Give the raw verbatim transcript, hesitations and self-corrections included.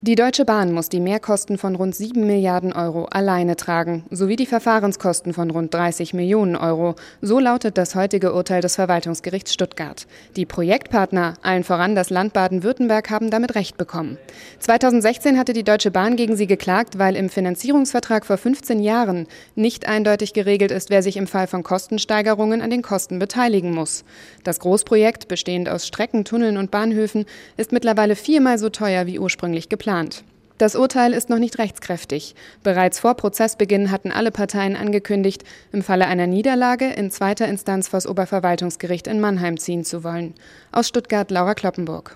Die Deutsche Bahn muss die Mehrkosten von rund sieben Milliarden Euro alleine tragen, sowie die Verfahrenskosten von rund dreißig Millionen Euro. So lautet das heutige Urteil des Verwaltungsgerichts Stuttgart. Die Projektpartner, allen voran das Land Baden-Württemberg, haben damit Recht bekommen. zweitausendsechzehn hatte die Deutsche Bahn gegen sie geklagt, weil im Finanzierungsvertrag vor fünfzehn Jahren nicht eindeutig geregelt ist, wer sich im Fall von Kostensteigerungen an den Kosten beteiligen muss. Das Großprojekt, bestehend aus Strecken, Tunneln und Bahnhöfen, ist mittlerweile viermal so teuer wie ursprünglich geplant. Das Urteil ist noch nicht rechtskräftig. Bereits vor Prozessbeginn hatten alle Parteien angekündigt, im Falle einer Niederlage in zweiter Instanz vor das Oberverwaltungsgericht in Mannheim ziehen zu wollen. Aus Stuttgart Laura Kloppenburg.